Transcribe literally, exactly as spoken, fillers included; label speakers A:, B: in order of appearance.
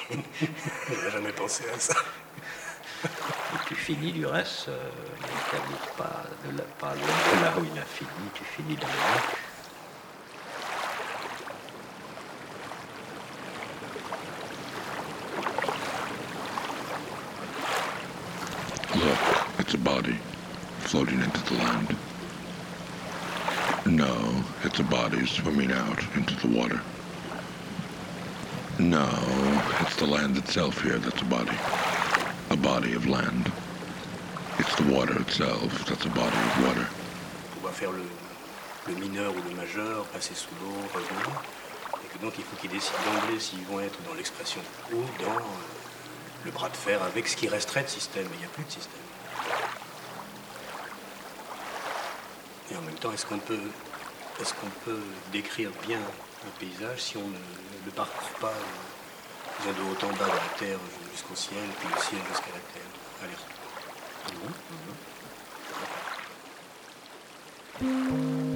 A: J'ai jamais pensé à ça.
B: Et tu finis du reste, euh, tu n'habites pas, de la, pas loin de là où il a fini, tu finis dans le lac.
C: Look, it's a body floating into the land. No, it's a body swimming out into the water. No, it's the land itself here that's a body. A body of land. It's the water itself that's a body of water.
A: On va faire le, le mineur ou le majeur, passer sous l'eau, revenir. Et que donc il faut qu'ils décident d'emblée s'ils vont être dans l'expression ou dans euh, le bras de fer avec ce qui resterait de système. Mais il n'y a plus de système. Et en même temps, est-ce qu'on peut, est-ce qu'on peut décrire bien un paysage si on ne le parcourt pas euh, disons, de haut en bas de la terre jusqu'au ciel, puis le ciel jusqu'à la terre. Allez. Mmh. Mmh.